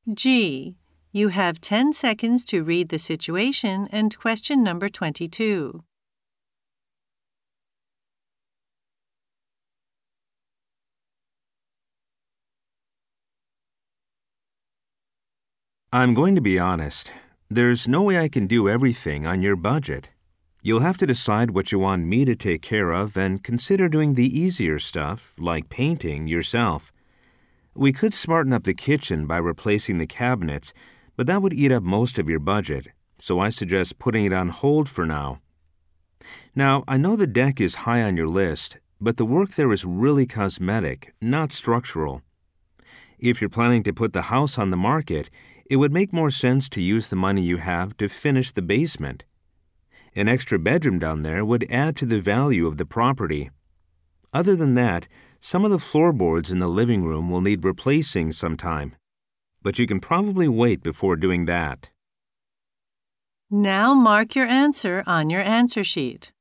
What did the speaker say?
G. You have 10 seconds to read the situation and question number 22. I'm going to be honest. There's no way I can do everything on your budget. You'll have to decide what you want me to take care of and consider doing the easier stuff, like painting, yourself. We could smarten up the kitchen by replacing the cabinets, but that would eat up most of your budget, so I suggest putting it on hold for now. Now, I know the deck is high on your list, but the work there is really cosmetic, not structural. If you're planning to put the house on the market, it would make more sense to use the money you have to finish the basement. An extra bedroom down there would add to the value of the property. Other than that, some of the floorboards in the living room will need replacing sometime. But you can probably wait before doing that. Now mark your answer on your answer sheet.